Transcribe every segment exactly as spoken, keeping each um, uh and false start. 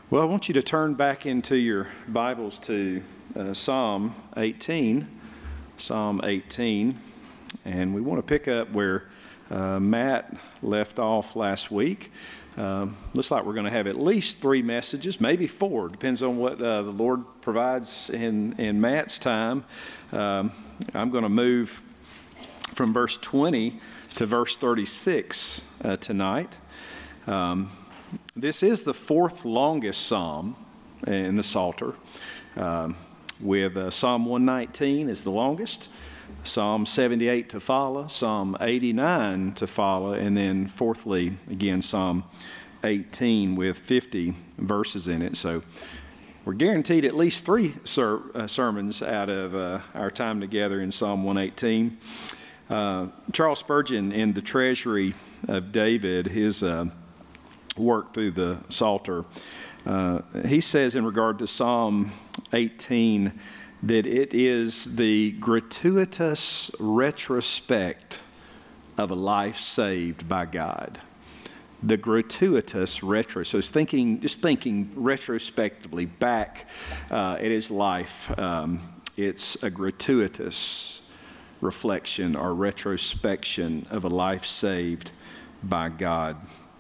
Well, I want you to turn back into your Bibles to uh, Psalm eighteen. Psalm eighteen. And we want to pick up where uh, Matt left off last week. Um, looks like we're going to have at least three messages, maybe four. Depends on what uh, the Lord provides in, in Matt's time. Um, I'm going to move from verse twenty to verse thirty-six uh, tonight. Um, This is the fourth longest psalm in the Psalter, um, with uh, Psalm one nineteen is the longest, Psalm seventy-eight to follow, Psalm eighty-nine to follow, and then fourthly, again, Psalm eighteen with fifty verses in it. So we're guaranteed at least three ser- uh, sermons out of uh, our time together in Psalm one eighteen. Uh, Charles Spurgeon, in The Treasury of David, his uh, work through the Psalter, uh, he says in regard to Psalm eighteen that it is the gratuitous retrospect of a life saved by God. The gratuitous retro, so it's thinking, just thinking retrospectively back uh, at his life. Um, it's a gratuitous reflection or retrospection of a life saved by God.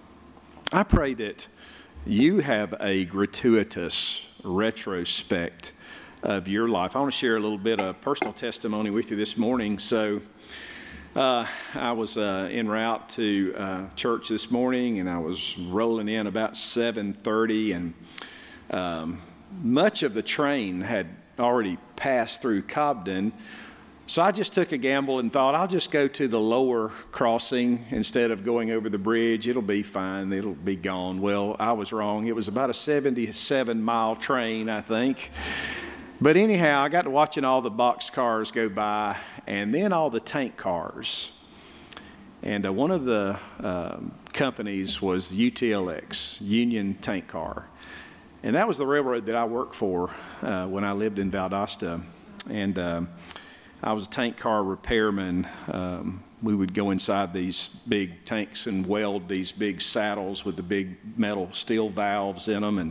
I pray that you have a gratuitous retrospect of your life. I want to share a little bit of personal testimony with you this morning. So uh, I was uh, en route to uh, church this morning, and I was rolling in about seven thirty, and um, much of the train had already passed through Cobden. So I just took a gamble and thought, I'll just go to the lower crossing instead of going over the bridge. It'll be fine. It'll be gone. Well, I was wrong. It was about a seventy-seven mile train, I think. But anyhow, I got to watching all the box cars go by and then all the tank cars. And uh, one of the uh, companies was U T L X, Union Tank Car. And that was the railroad that I worked for uh, when I lived in Valdosta. And uh, I was a tank car repairman. Um, we would go inside these big tanks and weld these big saddles with the big metal steel valves in them. And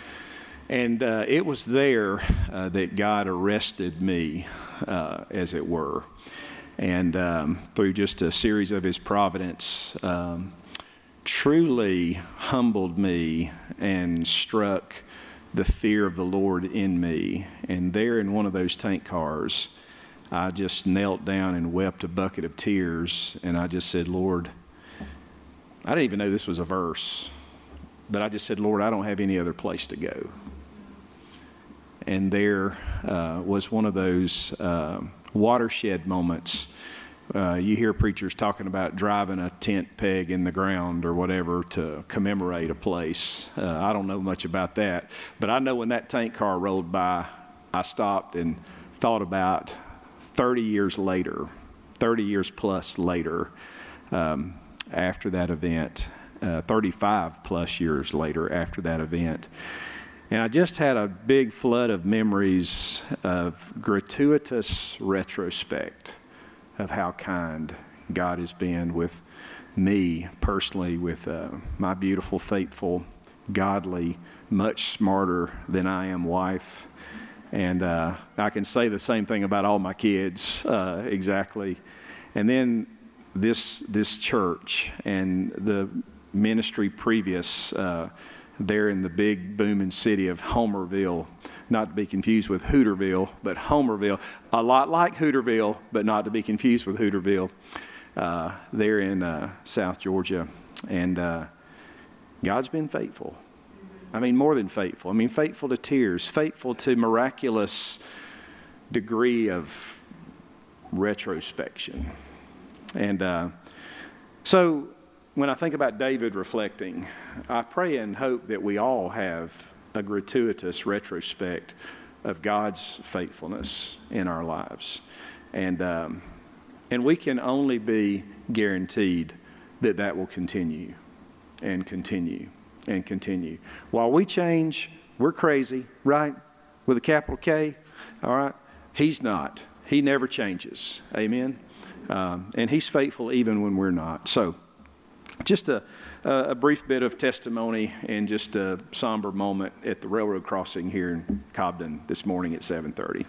and uh, it was there uh, that God arrested me, uh, as it were. And um, through just a series of His providence, um, truly humbled me and struck the fear of the Lord in me. And there in one of those tank cars, I just knelt down and wept a bucket of tears, and I just said, Lord, I didn't even know this was a verse, but I just said, Lord, I don't have any other place to go. And there uh, was one of those uh, watershed moments. Uh, you hear preachers talking about driving a tent peg in the ground or whatever to commemorate a place. Uh, I don't know much about that, but I know when that tank car rolled by, I stopped and thought about thirty years later, thirty years plus later, um, after that event, uh, thirty-five plus years later after that event. And I just had a big flood of memories of gratuitous retrospect of how kind God has been with me personally, with uh, my beautiful, faithful, godly, much smarter than I am wife. And uh, I can say the same thing about all my kids, uh, exactly. And then this this church and the ministry previous uh, there in the big booming city of Homerville, not to be confused with Hooterville, but Homerville, a lot like Hooterville, but not to be confused with Hooterville, uh, there in uh, South Georgia. And uh, God's been faithful. I mean, more than faithful. I mean, faithful to tears, faithful to miraculous degree of retrospection. And uh, so when I think about David reflecting, I pray and hope that we all have a gratuitous retrospect of God's faithfulness in our lives. And, um, and we can only be guaranteed that that will continue and continue and continue. While we change, we're crazy, right? With a capital K, all right? He's not. He never changes. Amen? Um, and He's faithful even when we're not. So Just a, a brief bit of testimony and just a somber moment at the railroad crossing here in Cobden this morning at seven thirty.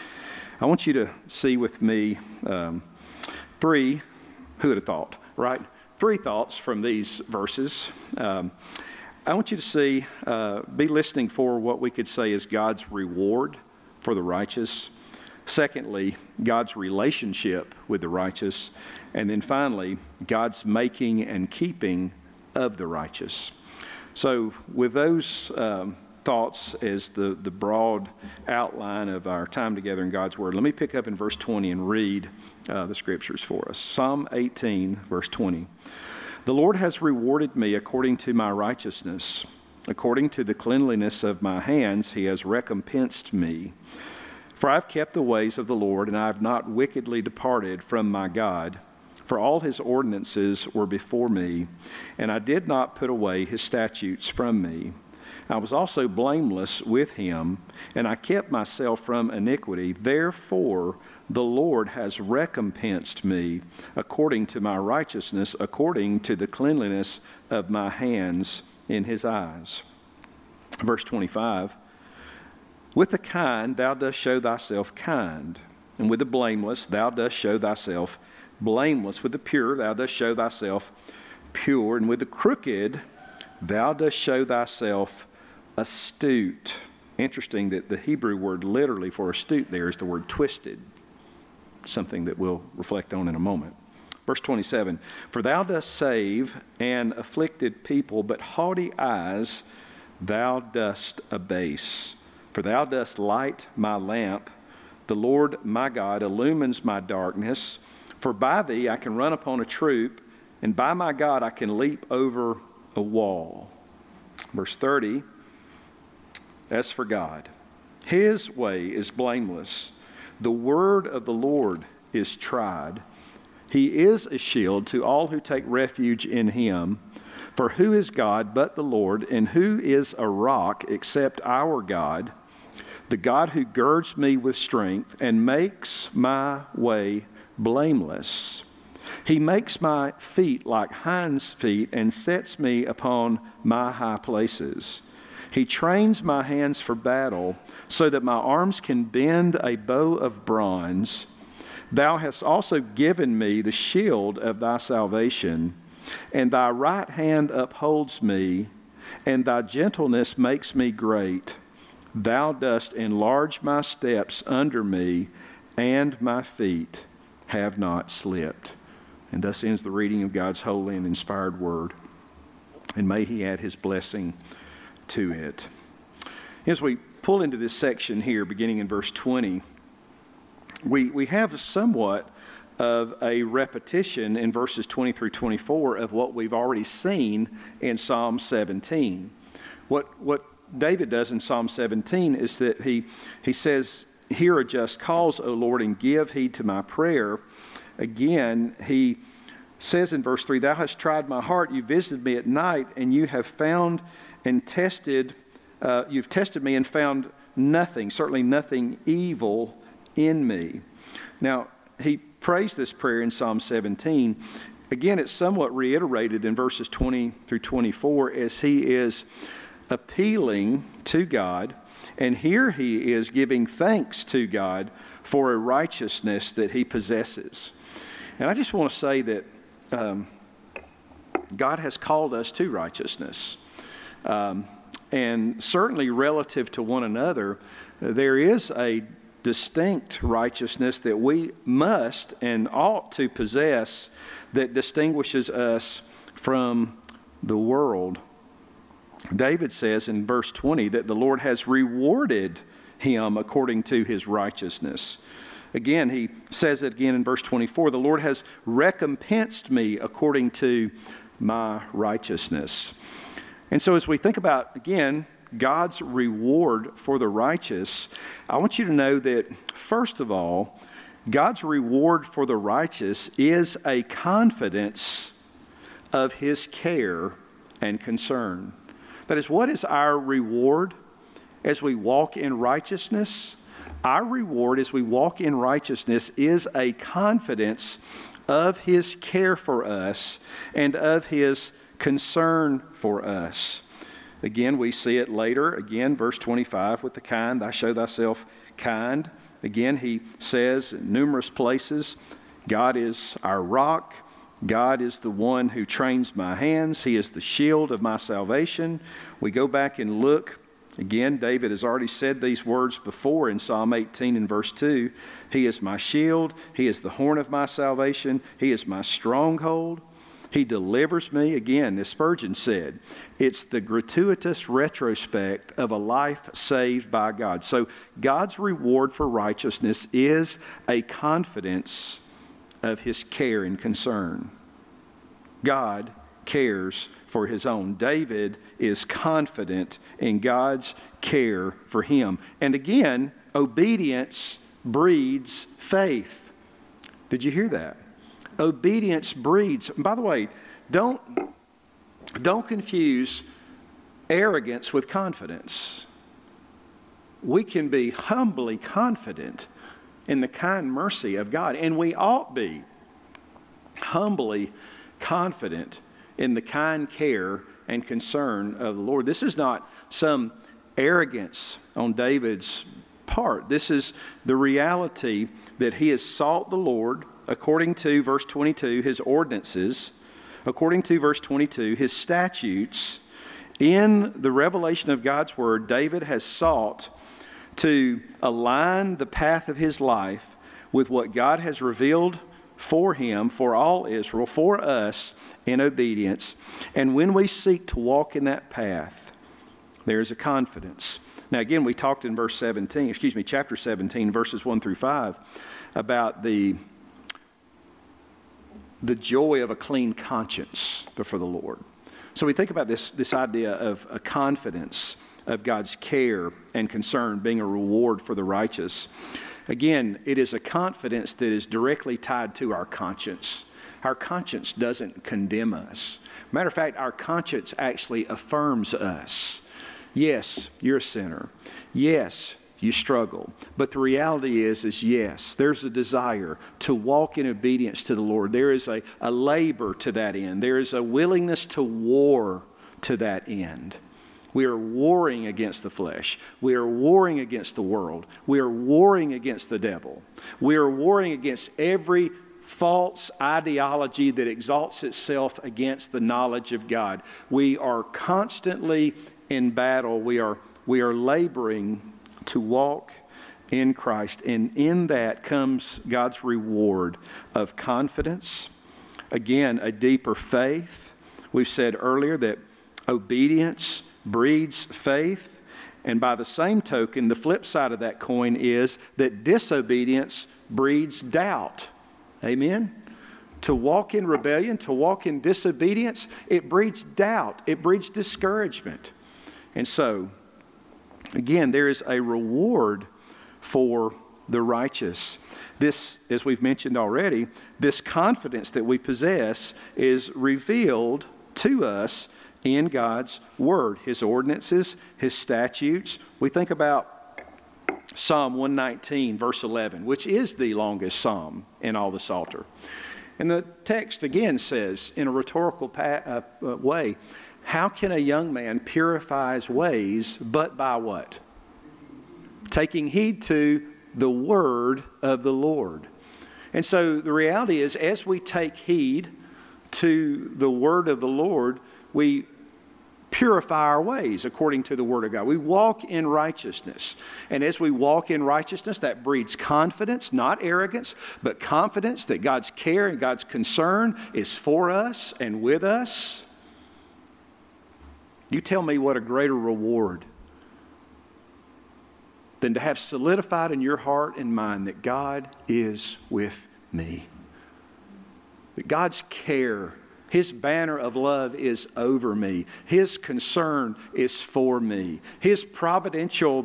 I want you to see with me um, three, who would have thought, right? Three thoughts from these verses. Um, I want you to see, uh, be listening for what we could say is God's reward for the righteous. Secondly, God's relationship with the righteous. And then finally, God's making and keeping of the righteous. So with those um, thoughts as the, the broad outline of our time together in God's Word, let me pick up in verse twenty and read uh, the scriptures for us. Psalm eighteen, verse twenty. The Lord has rewarded me according to my righteousness. According to the cleanliness of my hands, he has recompensed me. For I have kept the ways of the Lord, and I have not wickedly departed from my God. For all his ordinances were before me, and I did not put away his statutes from me. I was also blameless with him, and I kept myself from iniquity. Therefore the Lord has recompensed me according to my righteousness, according to the cleanliness of my hands in his eyes. Verse twenty-five. With the kind thou dost show thyself kind, and with the blameless thou dost show thyself blameless. With the pure thou dost show thyself pure, and with the crooked thou dost show thyself astute. Interesting that the Hebrew word literally for astute there is the word twisted, something that we'll reflect on in a moment. Verse twenty-seven, for thou dost save an afflicted people, but haughty eyes thou dost abase. For thou dost light my lamp. The Lord my God illumines my darkness. For by thee I can run upon a troop, and by my God I can leap over a wall. Verse thirty, as for God, his way is blameless. The word of the Lord is tried. He is a shield to all who take refuge in him. For who is God but the Lord, and who is a rock except our God? The God who girds me with strength and makes my way blameless. He makes my feet like hinds' feet and sets me upon my high places. He trains my hands for battle so that my arms can bend a bow of bronze. Thou hast also given me the shield of thy salvation, and thy right hand upholds me, and thy gentleness makes me great. Thou dost enlarge my steps under me, and my feet have not slipped. And thus ends the reading of God's holy and inspired word. And may he add his blessing to it. As we pull into this section here, beginning in verse twenty, we, we have somewhat of a repetition in verses twenty through twenty-four of what we've already seen in Psalm seventeen. What, what David does in Psalm seventeen is that he, he says, hear a just cause, O Lord, and give heed to my prayer. Again, he says in verse three, thou hast tried my heart, you visited me at night, and you have found and tested, uh, you've tested me and found nothing, certainly nothing evil in me. Now, he prays this prayer in Psalm seventeen. Again, it's somewhat reiterated in verses twenty through twenty-four as he is appealing to God, and here he is giving thanks to God for a righteousness that he possesses. And I just want to say that um, God has called us to righteousness. Um, and certainly relative to one another, there is a distinct righteousness that we must and ought to possess that distinguishes us from the world. David says in verse twenty that the Lord has rewarded him according to his righteousness. Again, he says it again in verse twenty-four, the Lord has recompensed me according to my righteousness. And so as we think about, again, God's reward for the righteous, I want you to know that, first of all, God's reward for the righteous is a confidence of his care and concern. That is, what is our reward as we walk in righteousness? Our reward as we walk in righteousness is a confidence of His care for us and of His concern for us. Again, we see it later. Again, verse twenty-five, with the kind, thou show thyself kind. Again, he says in numerous places, God is our rock. God is the one who trains my hands. He is the shield of my salvation. We go back and look. Again, David has already said these words before in Psalm eighteen and verse two. He is my shield. He is the horn of my salvation. He is my stronghold. He delivers me. Again, as Spurgeon said, it's the gratuitous retrospect of a life saved by God. So God's reward for righteousness is a confidence of His care and concern. God cares for His own. David is confident in God's care for him. And again, obedience breeds faith. Did you hear that? Obedience breeds. By the way, don't, don't confuse arrogance with confidence. We can be humbly confident in the kind mercy of God, and we ought be humbly confident in the kind care and concern of the Lord. This is not some arrogance on David's part. This is the reality that he has sought the Lord according to, verse twenty-two, His ordinances, according to, verse twenty-two, His statutes. In the revelation of God's Word, David has sought to align the path of his life with what God has revealed for him, for all Israel, for us in obedience. And when we seek to walk in that path, there is a confidence. Now again, we talked in verse seventeen, excuse me, chapter seventeen, verses one through five, about the the joy of a clean conscience before the Lord. So we think about this, this idea of a confidence of God's care and concern being a reward for the righteous. Again, it is a confidence that is directly tied to our conscience. Our conscience doesn't condemn us. Matter of fact, our conscience actually affirms us. Yes, you're a sinner. Yes, you struggle. But the reality is, is yes, there's a desire to walk in obedience to the Lord. There is a, a labor to that end. There is a willingness to war to that end. We are warring against the flesh. We are warring against the world. We are warring against the devil. We are warring against every false ideology that exalts itself against the knowledge of God. We are constantly in battle. We are, we are laboring to walk in Christ. And in that comes God's reward of confidence. Again, a deeper faith. We've said earlier that obedience breeds faith. And by the same token, the flip side of that coin is that disobedience breeds doubt. Amen? To walk in rebellion, to walk in disobedience, it breeds doubt. It breeds discouragement. And so, again, there is a reward for the righteous. This, as we've mentioned already, this confidence that we possess is revealed to us in God's Word, His ordinances, His statutes. We think about Psalm one nineteen, verse eleven, which is the longest psalm in all the Psalter. And the text again says, in a rhetorical pa- uh, uh, way, how can a young man purify his ways but by what? Taking heed to the word of the Lord. And so the reality is, as we take heed to the word of the Lord, we purify our ways according to the word of God. We walk in righteousness. And as we walk in righteousness, that breeds confidence, not arrogance, but confidence that God's care and God's concern is for us and with us. You tell me what a greater reward than to have solidified in your heart and mind that God is with me. That God's care, His banner of love is over me. His concern is for me. His providential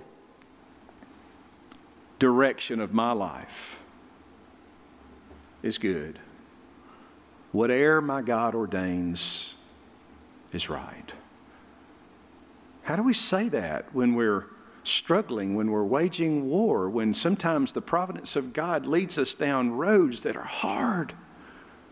direction of my life is good. Whatever my God ordains is right. How do we say that when we're struggling, when we're waging war, when sometimes the providence of God leads us down roads that are hard?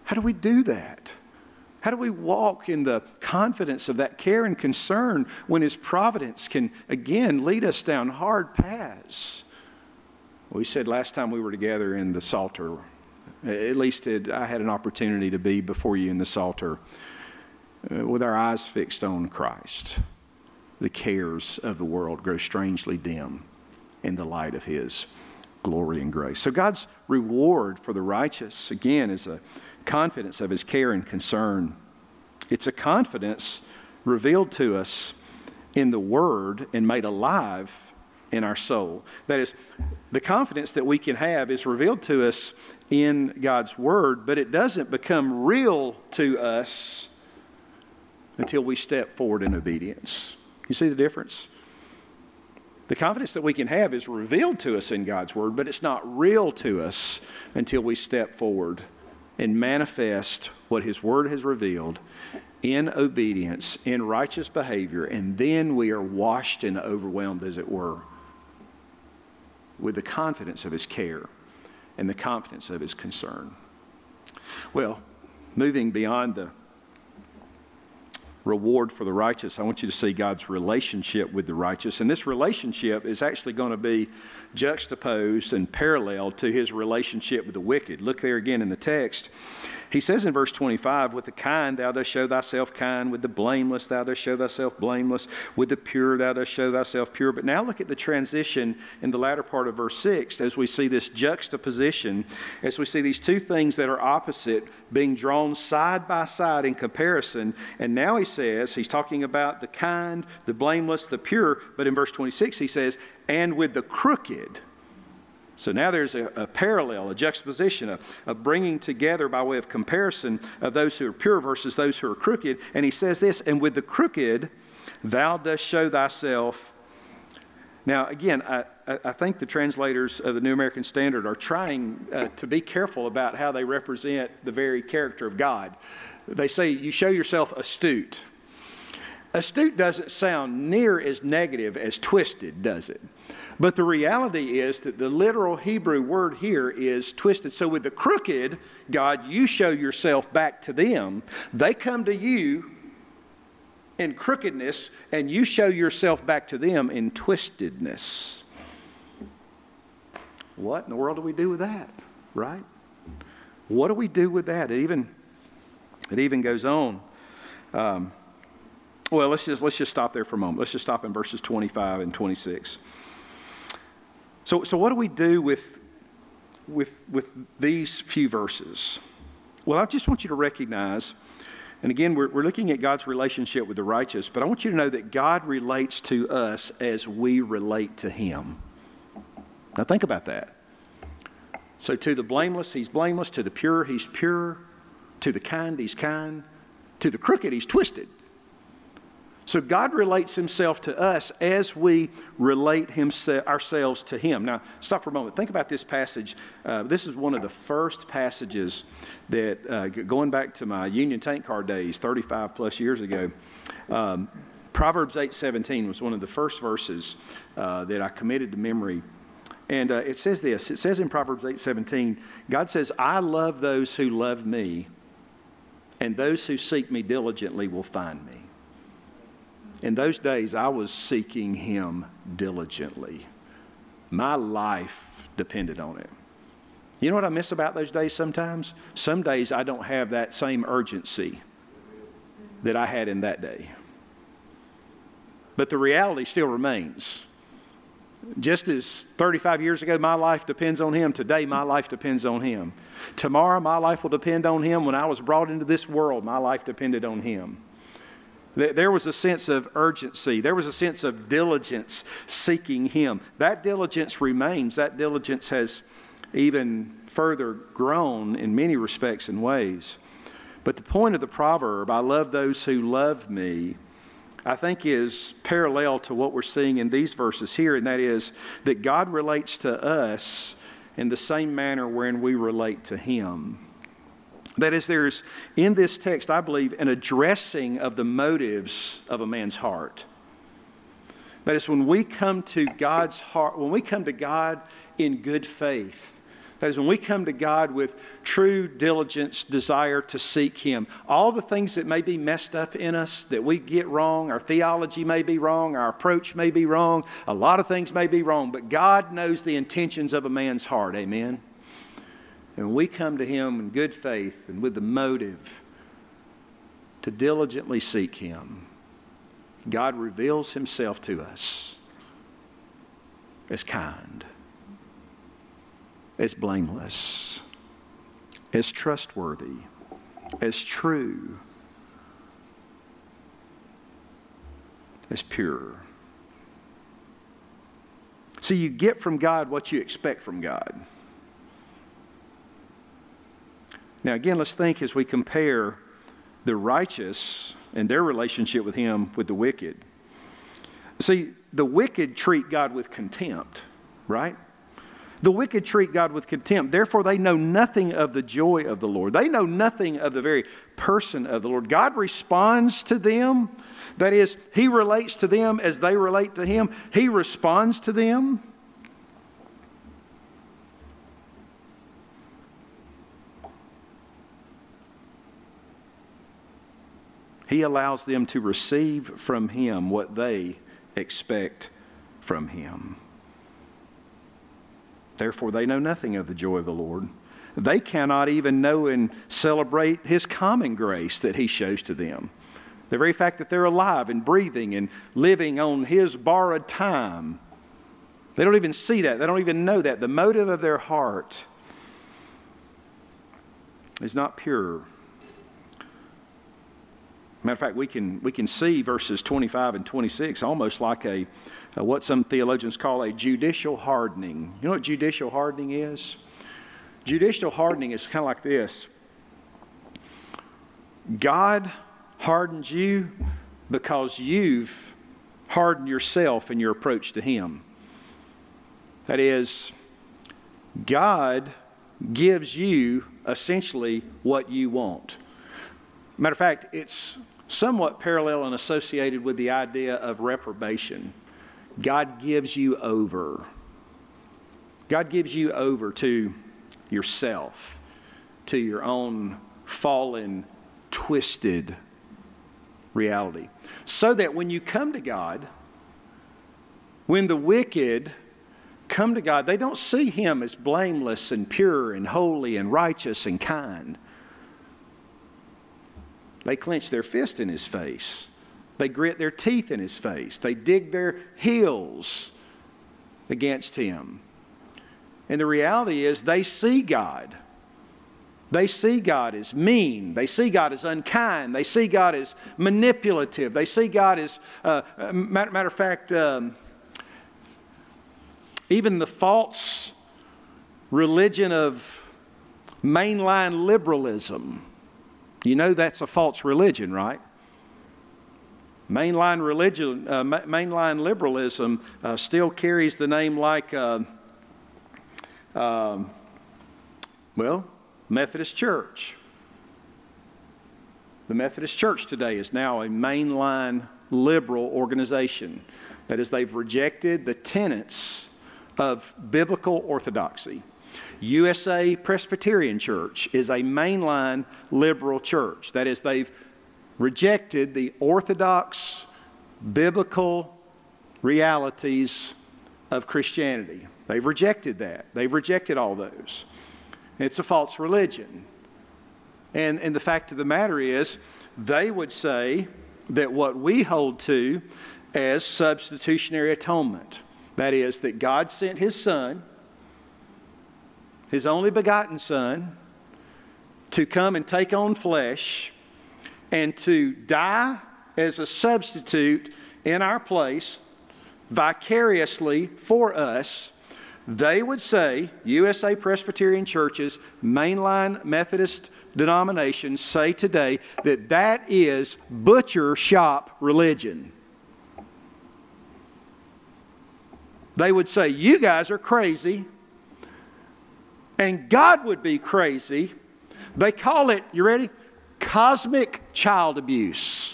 How do we do that? How do we walk in the confidence of that care and concern when His providence can, again, lead us down hard paths? We said last time we were together in the Psalter, at least it, I had an opportunity to be before you in the Psalter, uh, with our eyes fixed on Christ. The cares of the world grow strangely dim in the light of His glory and grace. So God's reward for the righteous, again, is a confidence of His care and concern. It's a confidence revealed to us in the Word and made alive in our soul. That is, the confidence that we can have is revealed to us in God's Word, but it doesn't become real to us until we step forward in obedience. You see the difference? The confidence that we can have is revealed to us in God's Word, but it's not real to us until we step forward and manifest what His Word has revealed in obedience, in righteous behavior, and then we are washed and overwhelmed, as it were, with the confidence of His care and the confidence of His concern. Well, moving beyond the reward for the righteous, I want you to see God's relationship with the righteous. And this relationship is actually going to be juxtaposed and parallel to His relationship with the wicked. Look there again in the text. He says in verse twenty-five, with the kind thou dost show thyself kind, with the blameless thou dost show thyself blameless, with the pure thou dost show thyself pure. But now look at the transition in the latter part of verse six as we see this juxtaposition, as we see these two things that are opposite being drawn side by side in comparison. And now he says, he's talking about the kind, the blameless, the pure, but in verse twenty-six he says, and with the crooked. So now there's a, a parallel, a juxtaposition, a, a bringing together by way of comparison of those who are pure versus those who are crooked. And he says this, and with the crooked thou dost show thyself. Now again, I, I think the translators of the New American Standard are trying uh, to be careful about how they represent the very character of God. They say you show yourself astute. Astute doesn't sound near as negative as twisted, does it? But the reality is that the literal Hebrew word here is twisted. So with the crooked, God, you show yourself back to them. They come to you in crookedness, and you show yourself back to them in twistedness. What in the world do we do with that, right? What do we do with that? It even, it even goes on. Um, well, let's just, let's just stop there for a moment. Let's just stop in verses twenty-five and twenty-six. So, so what do we do with, with, with these few verses? Well, I just want you to recognize, and again, we're, we're looking at God's relationship with the righteous, but I want you to know that God relates to us as we relate to Him. Now think about that. So to the blameless, He's blameless. To the pure, He's pure. To the kind, He's kind. To the crooked, He's twisted. So God relates Himself to us as we relate himself, ourselves to Him. Now, stop for a moment. Think about this passage. Uh, this is one of the first passages that, uh, going back to my Union Tank Car days, thirty-five plus years ago, um, Proverbs eight seventeen was one of the first verses uh, that I committed to memory. And uh, it says this. It says in Proverbs eight seventeen, God says, I love those who love me, and those who seek me diligently will find me. In those days, I was seeking Him diligently. My life depended on it. You know what I miss about those days sometimes? Some days I don't have that same urgency that I had in that day. But the reality still remains. Just as thirty-five years ago my life depends on Him, today my life depends on Him. Tomorrow my life will depend on Him. When I was brought into this world, my life depended on Him. There was a sense of urgency. There was a sense of diligence seeking Him. That diligence remains. That diligence has even further grown in many respects and ways. But the point of the proverb, I love those who love me, I think is parallel to what we're seeing in these verses here, and that is that God relates to us in the same manner wherein we relate to Him. That is, there's, in this text, I believe, an addressing of the motives of a man's heart. That is, when we come to God's heart, when we come to God in good faith, That is, when we come to God with true diligence, desire to seek Him, all the things that may be messed up in us, that we get wrong, our theology may be wrong, our approach may be wrong, a lot of things may be wrong, but God knows the intentions of a man's heart, amen? And when we come to Him in good faith and with the motive to diligently seek Him, God reveals Himself to us as kind, as blameless, as trustworthy, as true, as pure. See, you get from God what you expect from God. Now again, let's think as we compare the righteous and their relationship with Him with the wicked. See, the wicked treat God with contempt, right? The wicked treat God with contempt. Therefore, they know nothing of the joy of the Lord. They know nothing of the very person of the Lord. God responds to them. That is, He relates to them as they relate to Him. He responds to them. He allows them to receive from Him what they expect from Him. Therefore, they know nothing of the joy of the Lord. They cannot even know and celebrate His common grace that He shows to them. The very fact that they're alive and breathing and living on His borrowed time. They don't even see that. They don't even know that. The motive of their heart is not pure. Matter of fact, we can, we can see verses twenty-five and twenty-six almost like a, a what some theologians call a judicial hardening. You know what judicial hardening is? Judicial hardening is kind of like this. God hardens you because you've hardened yourself in your approach to Him. That is, God gives you essentially what you want. Matter of fact, it's somewhat parallel and associated with the idea of reprobation. God gives you over. God gives you over to yourself, to your own fallen, twisted reality. So that when you come to God, when the wicked come to God, they don't see Him as blameless and pure and holy and righteous and kind. They clench their fist in His face. They grit their teeth in His face. They dig their heels against Him. And the reality is they see God. They see God as mean. They see God as unkind. They see God as manipulative. They see God as, uh, matter, matter of fact, um, even the false religion of mainline liberalism. You know that's a false religion, right? Mainline religion, uh, mainline liberalism uh, still carries the name like, uh, uh, well, Methodist Church. The Methodist Church today is now a mainline liberal organization. That is, they've rejected the tenets of biblical orthodoxy. U S A Presbyterian Church is a mainline liberal church. That is, they've rejected the orthodox biblical realities of Christianity. They've rejected that. They've rejected all those. It's a false religion. And, and the fact of the matter is, they would say that what we hold to as substitutionary atonement, that is, that God sent His Son, His only begotten Son, to come and take on flesh and to die as a substitute in our place, vicariously for us. They would say, U S A Presbyterian churches, mainline Methodist denominations say today that that is butcher shop religion. They would say, you guys are crazy. And God would be crazy. They call it, you ready? Cosmic child abuse.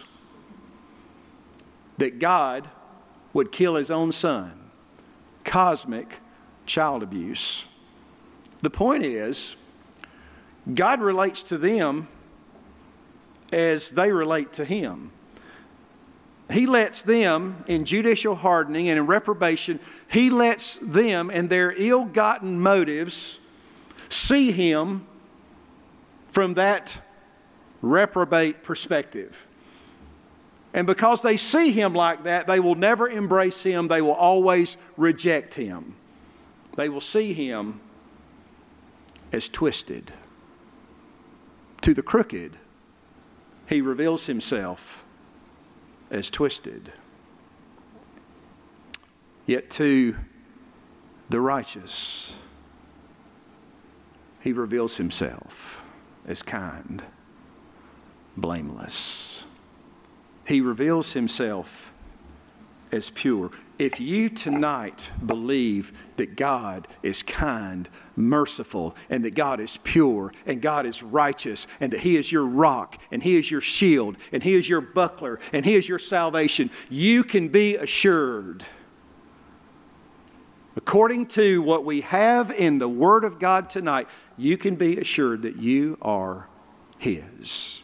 That God would kill His own Son. Cosmic child abuse. The point is, God relates to them as they relate to Him. He lets them in judicial hardening and in reprobation, He lets them and their ill-gotten motives see Him from that reprobate perspective. And because they see Him like that, they will never embrace Him. They will always reject Him. They will see Him as twisted. To the crooked, He reveals Himself as twisted. Yet to the righteous, He reveals Himself as kind, blameless. He reveals Himself as pure. If you tonight believe that God is kind, merciful, and that God is pure, and God is righteous, and that He is your rock, and He is your shield, and He is your buckler, and He is your salvation, you can be assured, according to what we have in the Word of God tonight, you can be assured that you are His.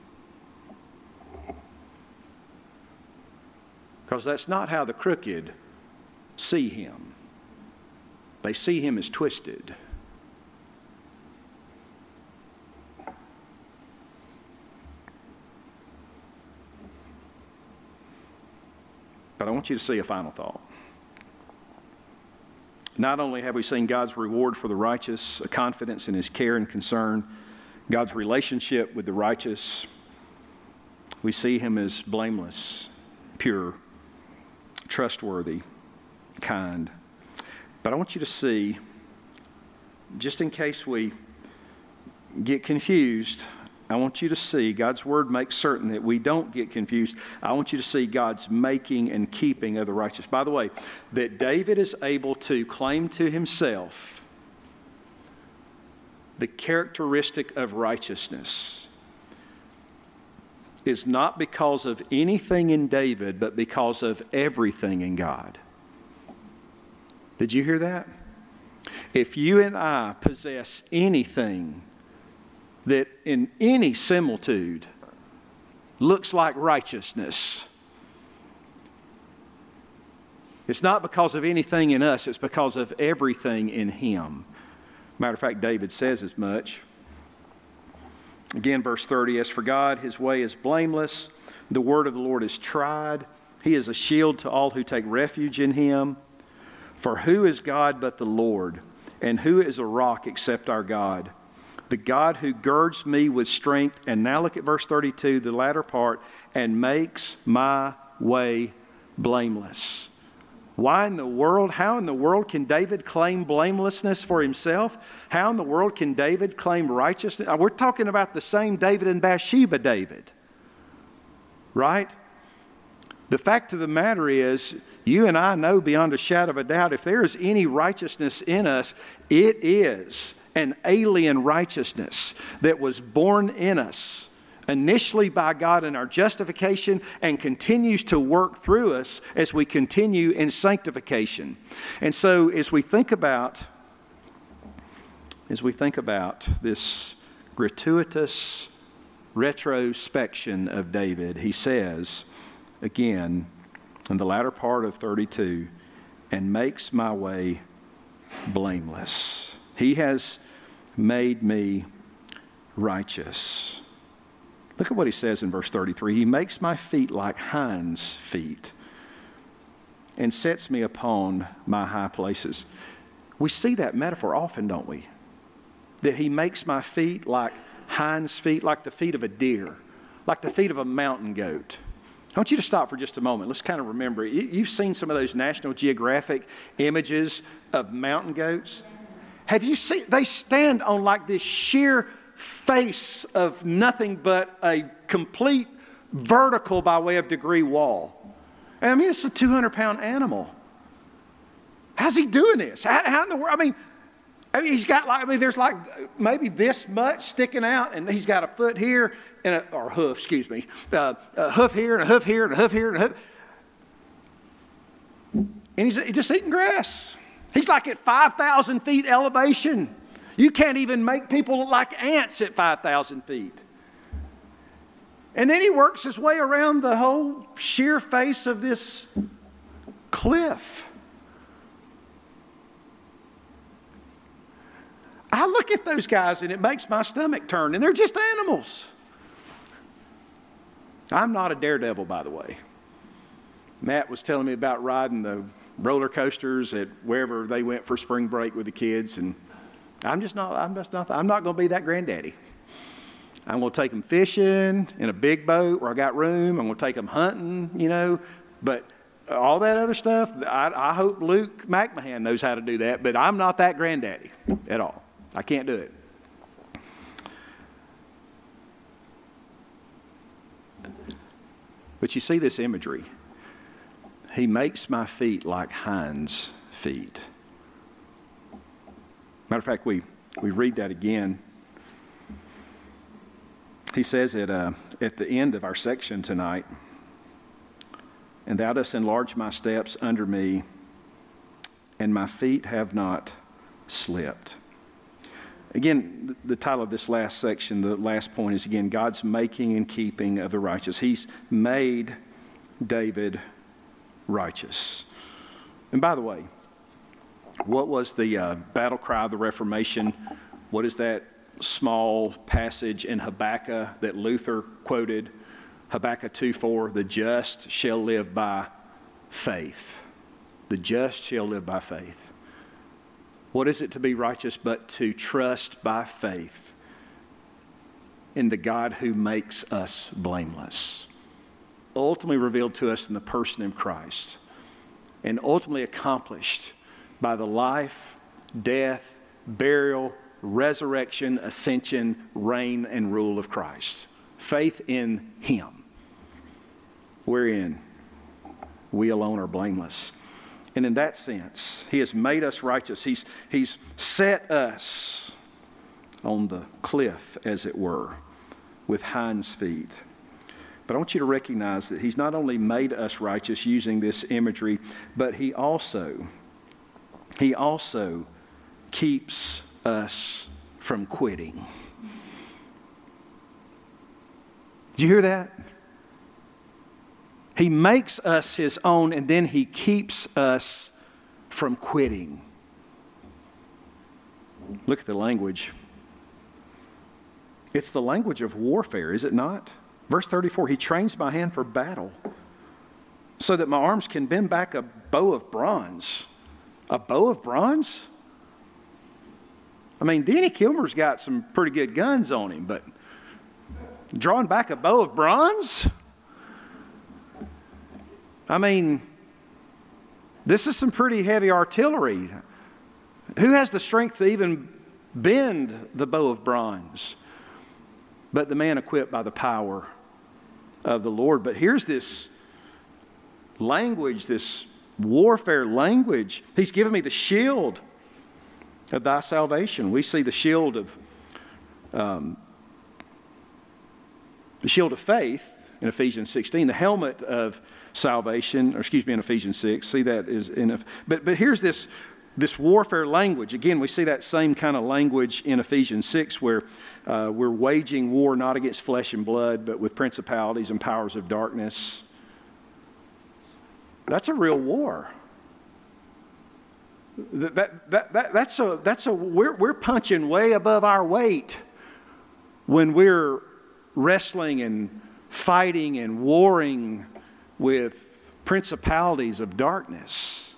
Because that's not how the crooked see Him. They see Him as twisted. But I want you to see a final thought. Not only have we seen God's reward for the righteous, a confidence in His care and concern, God's relationship with the righteous, we see Him as blameless, pure, trustworthy, kind. But I want you to see, just in case we get confused, I want you to see, God's Word makes certain that we don't get confused. I want you to see God's making and keeping of the righteous. By the way, that David is able to claim to himself the characteristic of righteousness is not because of anything in David, but because of everything in God. Did you hear that? If you and I possess anything that in any similitude looks like righteousness, it's not because of anything in us, it's because of everything in Him. Matter of fact, David says as much. Again, verse thirty, as for God, His way is blameless. The word of the Lord is tried. He is a shield to all who take refuge in Him. For who is God but the Lord? And who is a rock except our God? The God who girds me with strength. And now look at verse thirty-two, the latter part. And makes my way blameless. Why in the world, how in the world can David claim blamelessness for himself? How in the world can David claim righteousness? We're talking about the same David and Bathsheba David, right? The fact of the matter is, you and I know beyond a shadow of a doubt, if there is any righteousness in us, it is an alien righteousness that was born in us initially by God in our justification and continues to work through us as we continue in sanctification. And so as we think about as we think about this gratuitous retrospection of David, he says again in the latter part of thirty-two, and makes my way blameless. He has made me righteous. Look at what he says in verse thirty-three. He makes my feet like hinds' feet and sets me upon my high places. We see that metaphor often, don't we? That He makes my feet like hinds' feet, like the feet of a deer, like the feet of a mountain goat. I want you to stop for just a moment. Let's kind of remember. You've seen some of those National Geographic images of mountain goats. Have you seen? They stand on like this sheer face of nothing but a complete vertical by way of degree wall. And I mean, it's a two hundred pound animal. How's he doing this? How, how in the world? I mean, I mean, he's got like, I mean, there's like maybe this much sticking out, and he's got a foot here, and a, or hoof, excuse me, uh, a hoof here, and a hoof here, and a hoof here, and a hoof. And he's, he's just eating grass. He's like at five thousand feet elevation. You can't even make people look like ants at five thousand feet. And then he works his way around the whole sheer face of this cliff. I look at those guys and it makes my stomach turn, and they're just animals. I'm not a daredevil, by the way. Matt was telling me about riding the roller coasters at wherever they went for spring break with the kids, and I'm just not, I'm just not, I'm not going to be that granddaddy. I'm going to take them fishing in a big boat where I got room. I'm going to take them hunting, you know, but all that other stuff, I, I hope Luke McMahon knows how to do that, but I'm not that granddaddy at all. I can't do it. But you see this imagery. He makes my feet like hinds' feet. Matter of fact, we, we read that again. He says it uh, at the end of our section tonight, and thou dost enlarge my steps under me, and my feet have not slipped. Again, the title of this last section, the last point is again, God's making and keeping of the righteous. He's made David righteous. And by the way, what was the uh, battle cry of the Reformation? What is that small passage in Habakkuk that Luther quoted? Habakkuk two four, the just shall live by faith. The just shall live by faith. What is it to be righteous but to trust by faith in the God who makes us blameless? Ultimately revealed to us in the person of Christ, and ultimately accomplished by the life, death, burial, resurrection, ascension, reign, and rule of Christ. Faith in Him, wherein we alone are blameless. And in that sense, He has made us righteous. He's, he's set us on the cliff, as it were, with hinds feet. But I want you to recognize that He's not only made us righteous using this imagery, but He also, He also keeps us from quitting. Did you hear that? He makes us His own, and then He keeps us from quitting. Look at the language. It's the language of warfare, is it not? Verse thirty-four, He trains my hand for battle so that my arms can bend back a bow of bronze. A bow of bronze? I mean, Danny Kilmer's got some pretty good guns on him, but drawing back a bow of bronze? I mean, this is some pretty heavy artillery. Who has the strength to even bend the bow of bronze? But the man equipped by the power of the Lord. But here's this language, this warfare language. He's given me the shield of thy salvation. We see the shield of um, the shield of faith in Ephesians sixteen, the helmet of salvation, or excuse me, in Ephesians six. See that is in a, but but here's this this warfare language. Again, we see that same kind of language in Ephesians six, where uh, we're waging war not against flesh and blood, but with principalities and powers of darkness. That's a real war. That, that, that, that, that's a, that's a, we're, we're punching way above our weight when we're wrestling and fighting and warring with principalities of darkness.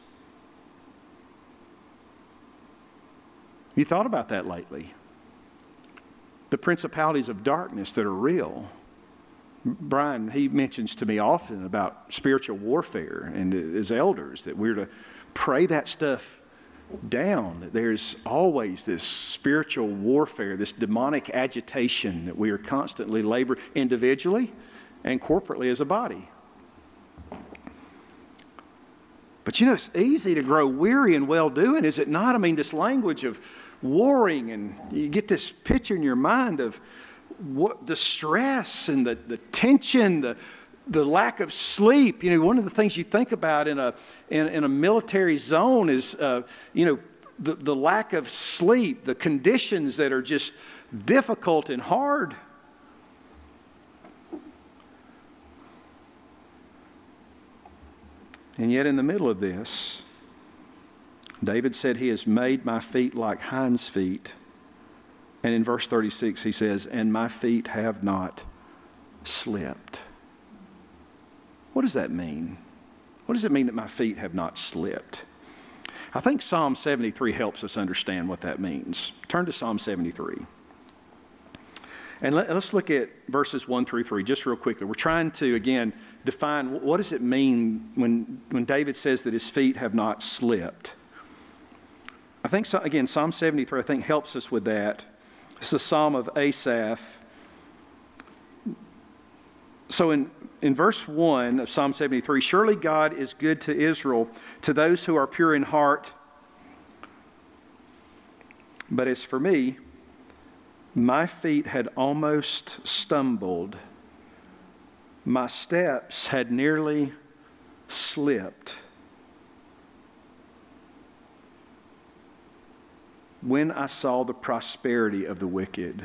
You thought about that lately? The principalities of darkness that are real. Brian, he mentions to me often about spiritual warfare, and as elders that we're to pray that stuff down, that there's always this spiritual warfare, this demonic agitation that we are constantly laboring individually and corporately as a body. But you know, it's easy to grow weary in well-doing, is it not? I mean, this language of warring, and you get this picture in your mind of what the stress and the, the tension, the the lack of sleep. You know, one of the things you think about in a in, in a military zone is, uh, you know, the, the lack of sleep, the conditions that are just difficult and hard. And yet in the middle of this, David said, He has made my feet like hinds' feet. And in verse thirty-six he says, and my feet have not slipped. What does that mean? What does it mean that my feet have not slipped? I think Psalm seventy-three helps us understand what that means. Turn to Psalm seventy-three. And let, let's look at verses one through three just real quickly. We're trying to, again, define what does it mean when, when David says that his feet have not slipped. I think, so, again, Psalm seventy-three, I think, helps us with that. It's a psalm of Asaph. So in, in verse one of Psalm seventy-three, surely God is good to Israel, to those who are pure in heart. But as for me, my feet had almost stumbled. My steps had nearly slipped. When I saw the prosperity of the wicked,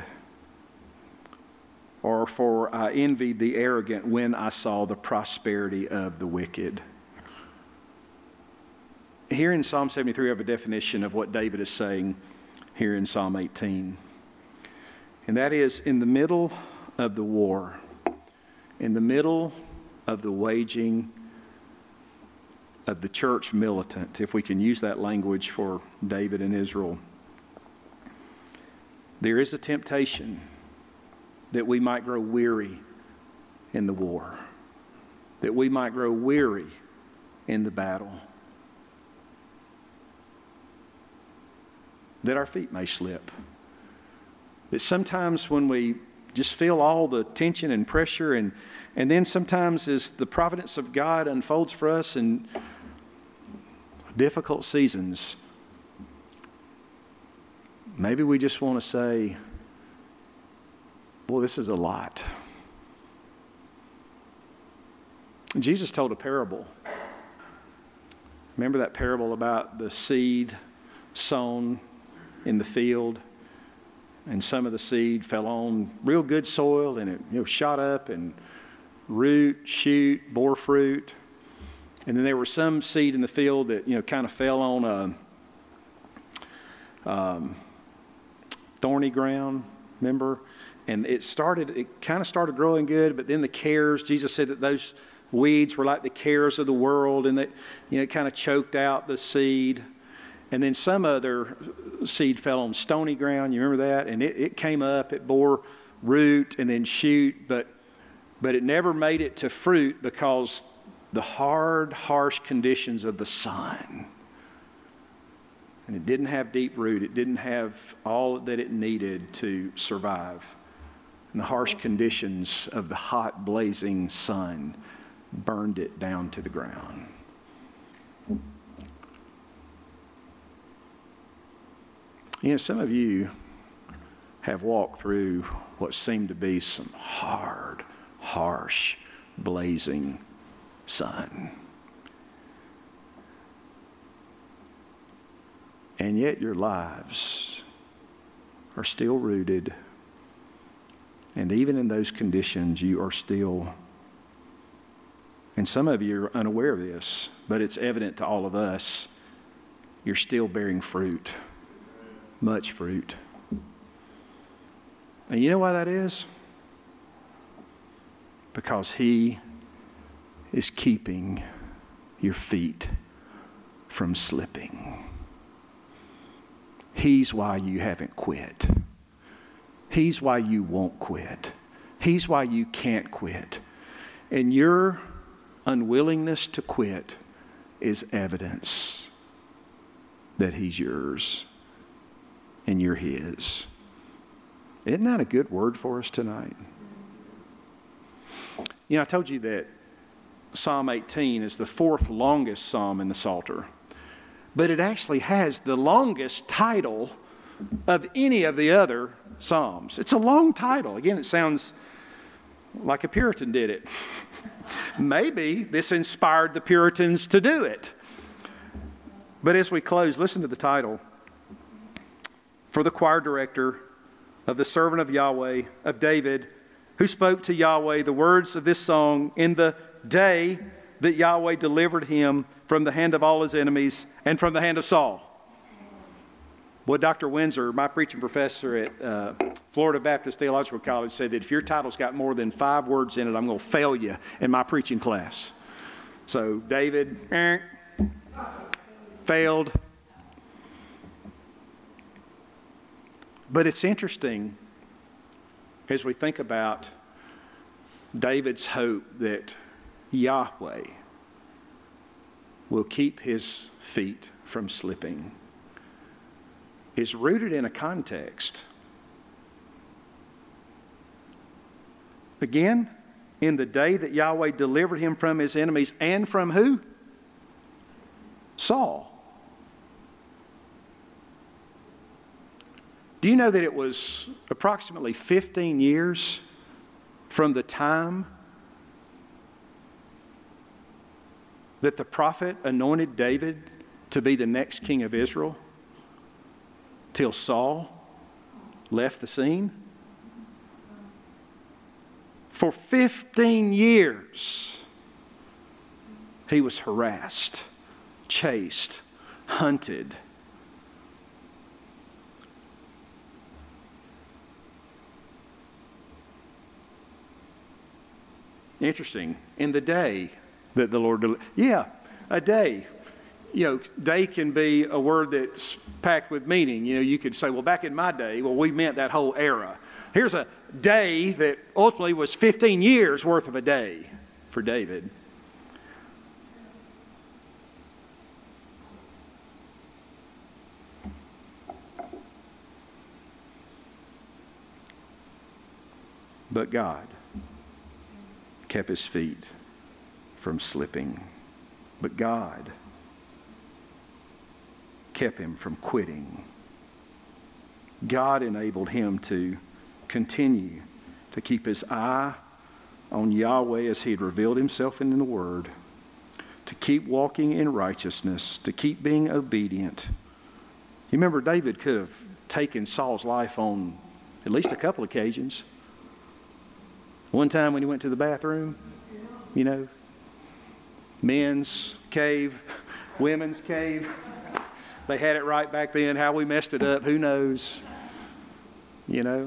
or for I envied the arrogant when I saw the prosperity of the wicked. Here in Psalm seventy-three, we have a definition of what David is saying here in Psalm eighteen. And that is, in the middle of the war, in the middle of the waging of the church militant, if we can use that language for David and Israel, there is a temptation that we might grow weary in the war, that we might grow weary in the battle, that our feet may slip. That sometimes when we just feel all the tension and pressure, and, and then sometimes as the providence of God unfolds for us in difficult seasons, maybe we just want to say, well, this is a lot. Jesus told a parable. Remember that parable about the seed sown in the field? And some of the seed fell on real good soil, and it you know, shot up and root, shoot, bore fruit. And then there were some seed in the field that you know kind of fell on a um, thorny ground, remember? And it started, it kind of started growing good, but then the cares, Jesus said that those weeds were like the cares of the world, and that you know it kind of choked out the seed. And then some other seed fell on stony ground. You remember that? And it, it came up, it bore root and then shoot, but but it never made it to fruit because the hard, harsh conditions of the sun. And it didn't have deep root. It didn't have all that it needed to survive. And the harsh conditions of the hot, blazing sun burned it down to the ground. You know, some of you have walked through what seemed to be some hard, harsh, blazing sun. And yet your lives are still rooted. And even in those conditions, you are still, and some of you are unaware of this, but it's evident to all of us, you're still bearing fruit. Much fruit. And you know why that is? Because He is keeping your feet from slipping. He's why you haven't quit. He's why you won't quit. He's why you can't quit. And your unwillingness to quit is evidence that He's yours. And you're His. Isn't that a good word for us tonight? You know, I told you that Psalm eighteen is the fourth longest psalm in the Psalter. But it actually has the longest title of any of the other psalms. It's a long title. Again, it sounds like a Puritan did it. Maybe this inspired the Puritans to do it. But as we close, listen to the title. for the choir director of the servant of Yahweh, of David, who spoke to Yahweh the words of this song in the day that Yahweh delivered him from the hand of all his enemies and from the hand of Saul. Well, Doctor Windsor, my preaching professor at uh, Florida Baptist Theological College, said that if your title's got more than five words in it, I'm going to fail you in my preaching class. So David, eh, failed. But it's interesting as we think about David's hope that Yahweh will keep his feet from slipping is rooted in a context. Again, in the day that Yahweh delivered him from his enemies, and from who? Saul. Do you know that it was approximately fifteen years from the time that the prophet anointed David to be the next king of Israel till Saul left the scene? For fifteen years, he was harassed, chased, hunted. Interesting. In the day that the Lord delivered. Yeah, a day. You know, day can be a word that's packed with meaning. You know, you could say, well, back in my day, well, we meant that whole era. Here's a day that ultimately was fifteen years worth of a day for David. But God kept his feet from slipping. But God kept him from quitting. God enabled him to continue to keep his eye on Yahweh as he had revealed himself in the Word, to keep walking in righteousness, to keep being obedient. You remember David could have taken Saul's life on at least a couple occasions. One time when he went to the bathroom, you know, men's cave, women's cave. They had it right back then. How we messed it up, who knows? You know.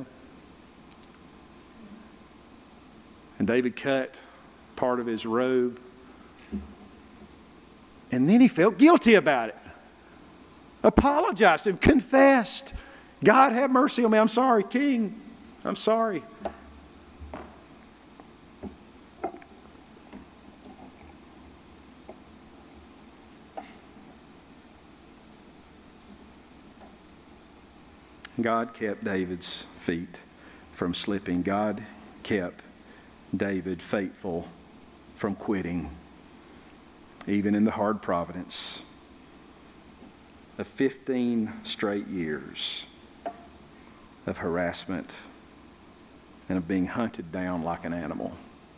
And David cut part of his robe. And then he felt guilty about it. Apologized and confessed. God, have mercy on me. I'm sorry, King. I'm sorry. God kept David's feet from slipping. God kept David faithful from quitting, even in the hard providence of fifteen straight years of harassment and of being hunted down like an animal.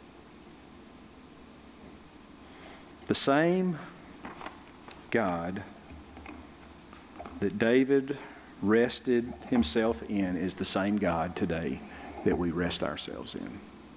The same God that David rested himself in is the same God today that we rest ourselves in.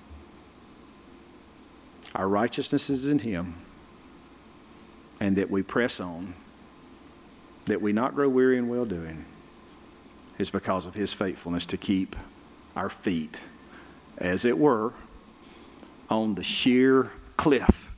Our righteousness is in him, and that we press on, that we not grow weary in well-doing, is because of his faithfulness to keep our feet, as it were, on the sheer cliff